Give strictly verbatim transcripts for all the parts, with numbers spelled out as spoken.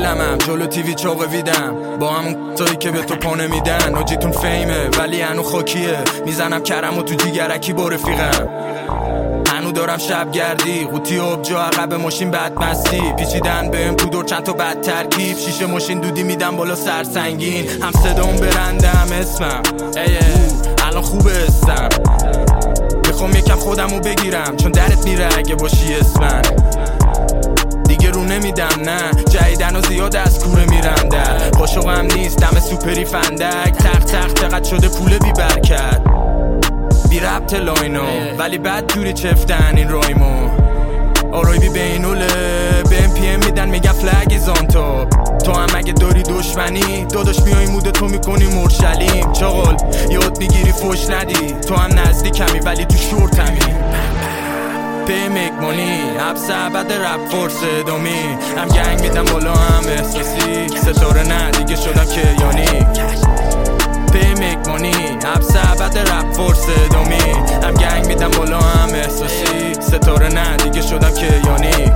عالمم، جلو تیوی چاقه ویدم با همون تایی که به تو پا نمیدن. آجیتون فیمه ولی هنو خاکیه، میزنم کرم و تو جیگرکی با رفیقم. هنو دارم شب گردی قوطی آبجا عقب ماشین بدمستی، پیچیدن بهم تو دور چند تا بد ترکیب، شیشه ماشین دودی میدم بالا سرسنگین، هم صدام برنده هم اسمم ایه الان خوبه استم. میخوام یکم خودمو بگیرم چون درت میره اگه باشی اسمن. دیگه رو نمیدم نه جدیدن و زیاد از کوره میرم در قاشقم نیست دم سوپری فندک، تخت تخت چقدر شده پول بی برکت، بی ربط لاینو ولی بد جوری چفتن این رایمو. آرای بی بینوله به ام پی ام میدن میگن فلگ ایزان تو تو هم اگه داری دشمنی داداش میای مود تو میکنی مرشلیم. چاقل یاد میگیری فوش ندی، تو هم نزدیکمی ولی تو شورتمی. پی میک مونی حبس عبد رپ فورس دومی، هم گنگ میدم بالا هم احساسی، ستاره نه دیگه شدم کیانی. پی میک مونی حبس عبد رپ فورس دومی، هم گنگ میدم بالا هم احساسی، ستاره نه دیگه شدم کیانی.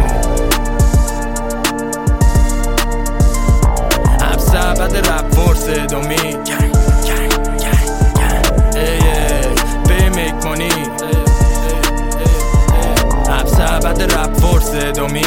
حبس عبد رپ فورس دومی، پی میک مونی حبس عبد رپ فورس دومی.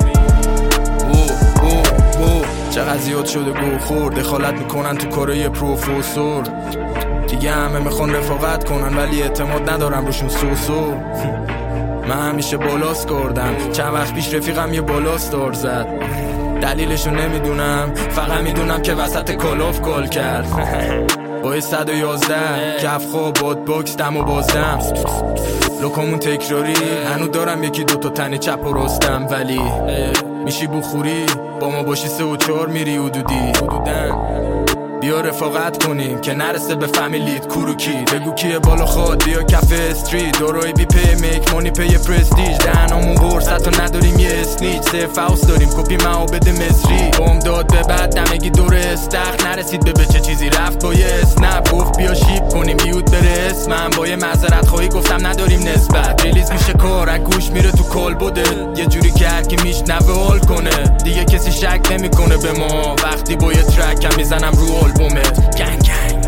او او او چقدر زیاد شده گو خور، دخالت میکنن تو کارای پروفسور، دیگه همه میخوان رفاقت کنن ولی اعتماد ندارم روشون سوسو. من همیشه بالاست کردم، چند وقت پیش رفیقم یه بالاست دار زد، دلیلشو نمیدونم فقط میدونم که وسط کلاف کال کرد. با صد و یازده کف خواب باد باکس دم و بازدم، لوکامون تکراری هنو دارم یکی دوتا تنه چپ و راستم، ولی میشی بخوری با ما باشی سه و چار میری حدودی حدودن. بیا رفاقت کنیم که نرسه به فامیلیت کوروکی، بگو کیه بالا خواد بیا کف استریت، دورای بی پی میک مونی پی پرستیج، دهنامون قرص حتی نداریم یه اسنیچ، سه فاوس داریم کپی معابد مصری، بام داد به بعد دمگی دور استخ، نرسید به به چه چیزی رفت با یه اسنپ، گفت بیا شیپ کنیم بیود بره اسمم، با یه معذرت خواهی گفتم نداریم نسبت، ریلیز میشه کار از گوش میره تو کال بوده، یه جوری کرد که میشنوه حال کنه، دیگه کسی شک نمیکنه به ما وقتی با یه ترک هم میزنم رو آلبومت. گنگ گنگ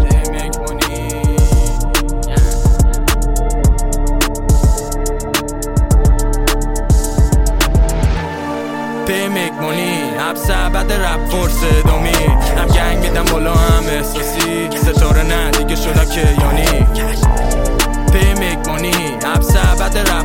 پی میک مونی حبس عبد رپ فورس دومی، هم گنگ میدم بالا هم احساسی، ستاره نه دیگه شدم کیانی. پی میک مونی حبس عبد رپ